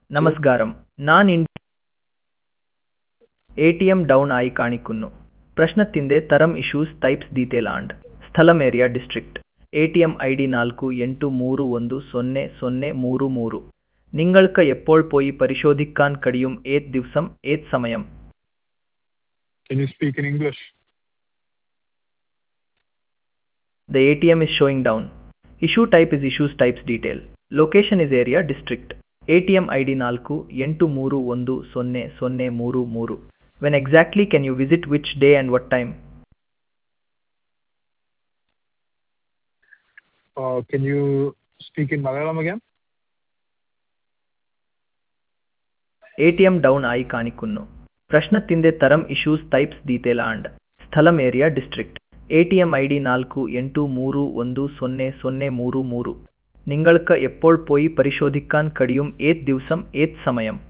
Yes. നമസ്കാരം. ഞാൻ ATM down ആയി കാണിക്കുന്നു. പ്രശ്നത്തിന്റെ തരം ഇഷ്യൂസ് ടൈപ്സ് ഡീറ്റെയിൽ ആൻഡ് സ്ഥലം ഏരിയ ഡിസ്ട്രിക്ട്. ATM ID 48310033. നിങ്ങൾക്ക് എപ്പോൾ പോയി പരിശോധിക്കാൻ കഴിയും? ഏത് ദിവസം, ഏത് സമയം? Can you speak in English? The ATM is showing down. Issue type is issues types detail. Location is area district. ATM ID 48310033. When exactly can you visit, which day and what time? Can you speak in Malayalam again? ATM down ആയി കാണിക്കുന്നു. പ്രശ്നത്തിന്റെ തരം issues types detail and സ്ഥലം area district. ATM ID 48310033. നിങ്ങൾക്ക് എപ്പോൾ പോയി പരിശോധിക്കാൻ കഴിയും? ഏത് ദിവസം, ഏത് സമയം?